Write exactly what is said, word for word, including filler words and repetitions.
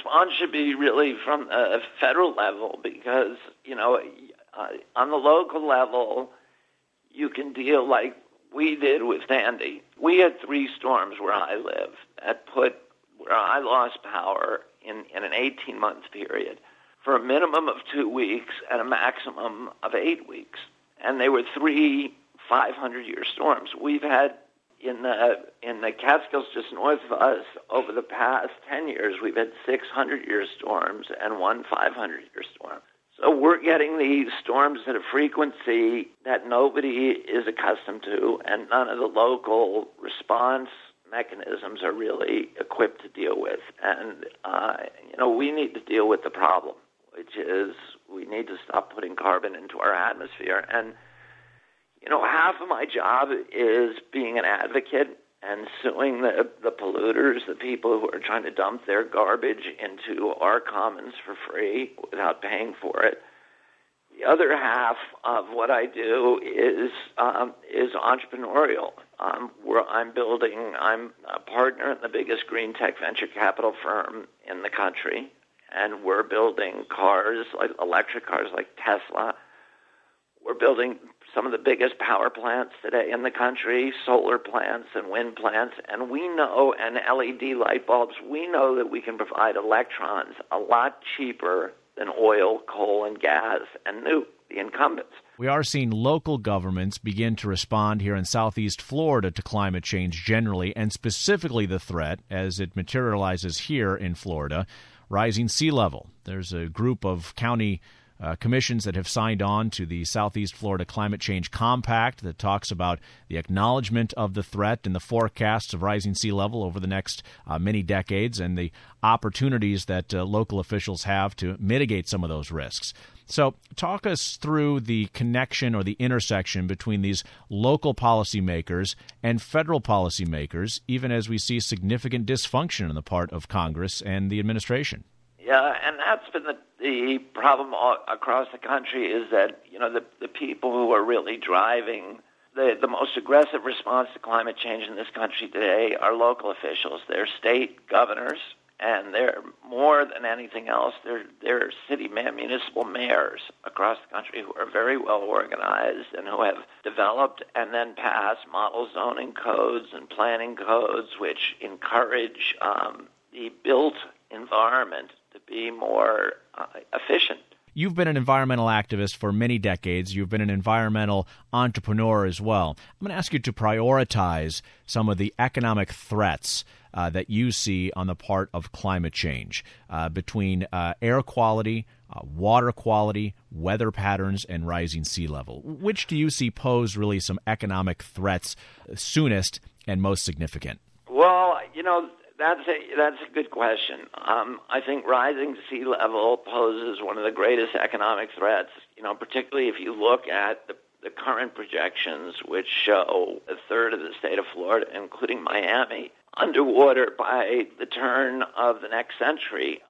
response should be really from the federal level because, you know, uh, on the local level, you can deal like we did with Sandy. We had three storms where I live that put where I lost power in, in an eighteen-month period for a minimum of two weeks and a maximum of eight weeks. And they were three five hundred year storms. We've had in the in the Catskills just north of us over the past ten years, we've had six hundred year storms and one five hundred year storm. So we're getting these storms at a frequency that nobody is accustomed to, and none of the local response mechanisms are really equipped to deal with. And, uh, you know, we need to deal with the problem, which is we need to stop putting carbon into our atmosphere. And, you know, half of my job is being an advocate and suing the, the polluters, the people who are trying to dump their garbage into our commons for free without paying for it. The other half of what I do is um, is entrepreneurial. Um, where I'm building, I'm a partner in the biggest green tech venture capital firm in the country, and we're building cars, like electric cars like Tesla. We're building some of the biggest power plants today in the country, solar plants and wind plants, and we know, and L E D light bulbs, we know that we can provide electrons a lot cheaper than oil, coal, and gas, and nuke the incumbents. We are seeing local governments begin to respond here in southeast Florida to climate change generally, and specifically the threat, as it materializes here in Florida, rising sea level. There's a group of county Uh, commissions that have signed on to the Southeast Florida Climate Change Compact that talks about the acknowledgement of the threat and the forecasts of rising sea level over the next uh, many decades and the opportunities that uh, local officials have to mitigate some of those risks. So talk us through the connection or the intersection between these local policymakers and federal policymakers, even as we see significant dysfunction on the part of Congress and the administration. Yeah, and that's been the, the problem all across the country is that, you know, the, the people who are really driving the, the most aggressive response to climate change in this country today are local officials. They're state governors, and they're more than anything else, they're, they're city man, municipal mayors across the country who are very well organized and who have developed and then passed model zoning codes and planning codes which encourage um, the built environment to be more uh, efficient. You've been an environmental activist for many decades. You've been an environmental entrepreneur as well. I'm going to ask you to prioritize some of the economic threats uh, that you see on the part of climate change uh, between uh, air quality, uh, water quality, weather patterns, and rising sea level. Which do you see pose really some economic threats soonest and most significant? Well, you know, That's a that's a good question. Um, I think rising sea level poses one of the greatest economic threats. You know, particularly if you look at the, the current projections, which show a third of the state of Florida, including Miami, underwater by the turn of the next century.